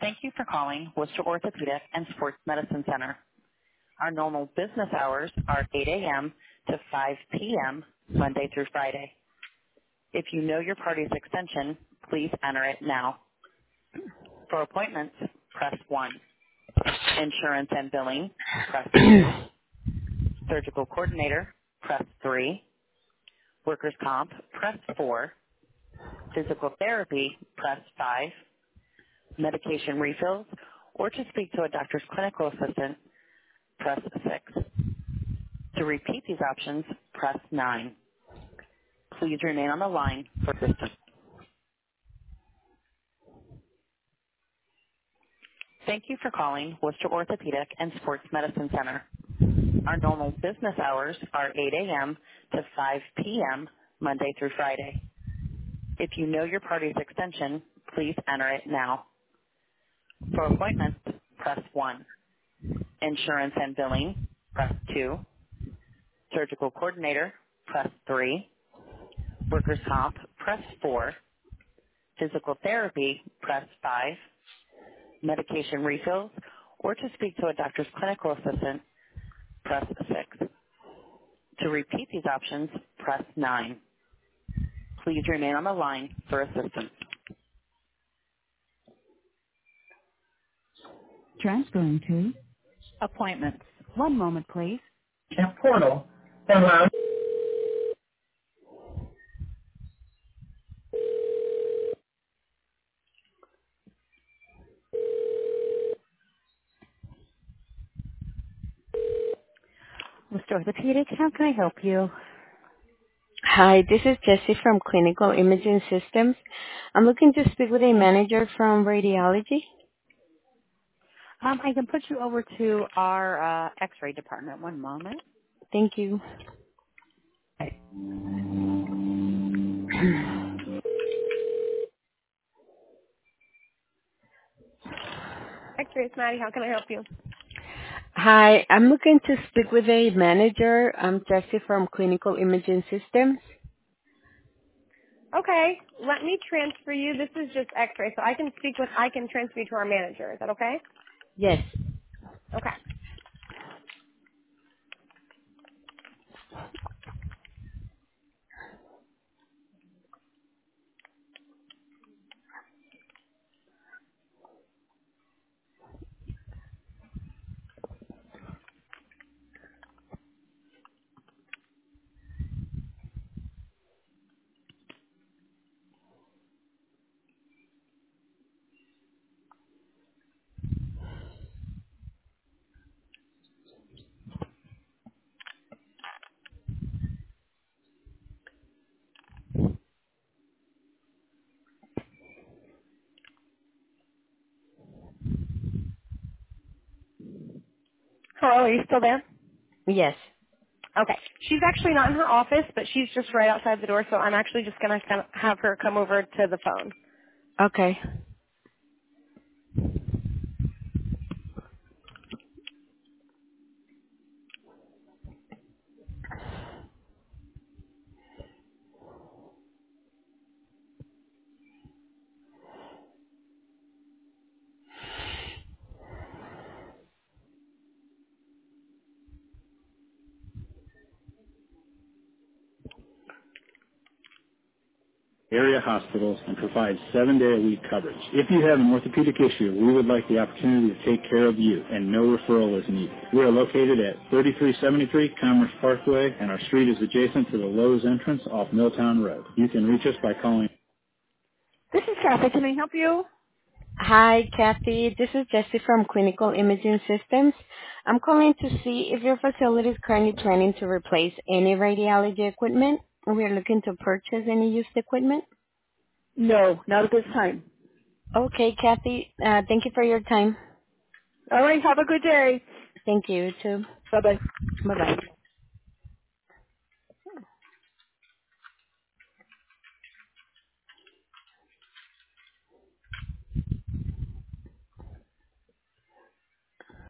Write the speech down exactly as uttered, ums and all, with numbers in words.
Thank you for calling Worcester Orthopedic and Sports Medicine Center. Our normal business hours are eight a.m. to five p.m. Monday through Friday. If you know your party's extension, please enter it now. For appointments, press one. Insurance and billing, press two. Surgical coordinator, press three. Workers' comp, press four. Physical therapy, press five. Medication refills, or to speak to a doctor's clinical assistant, press six. To repeat these options, press nine. Please remain on the line for assistance. Thank you for calling Worcester Orthopedic and Sports Medicine Center. Our normal business hours are eight a.m. to five p.m. Monday through Friday. If you know your party's extension, please enter it now. For appointments, press one. Insurance and billing, press two. Surgical coordinator, press three. Workers' comp, press four. Physical therapy, press five. Medication refills, or to speak to a doctor's clinical assistant, press six. To repeat these options, press nine. Please remain on the line for assistance. Transferring to Appointments. one moment, please. And portal. Hello. Mister Orthopedic, how can I help you? Hi, this is Jessie from Clinical Imaging Systems. I'm looking to speak with a manager from radiology. Um, I can put you over to our uh, X-ray department. One moment. Thank you. X-ray, it's Maddie. How can I help you? Hi, I'm looking to speak with a manager. I'm Jessie from Clinical Imaging Systems. Okay, let me transfer you. This is just X-ray, so I can speak with. I can transfer you to our manager. Is that okay? Yes. Okay. Hello, are you still there? Yes. Okay. She's actually not in her office, but she's just right outside the door, so I'm actually just gonna kind of have her come over to the phone. Okay. Area hospitals and provides seven-day-a-week coverage. If you have an orthopedic issue, we would like the opportunity to take care of you, and no referral is needed. We are located at thirty-three seventy-three Commerce Parkway, and our street is adjacent to the Lowe's entrance off Milltown Road. You can reach us by calling. This is Kathy. Can I help you? Hi, Kathy. This is Jessie from Clinical Imaging Systems. I'm calling to see if your facility is currently planning to replace any radiology equipment. We are looking to purchase any used equipment. No, not at this time. Okay, Kathy. Uh, thank you for your time. All right. Have a good day. Thank you, too. Bye-bye. Bye-bye.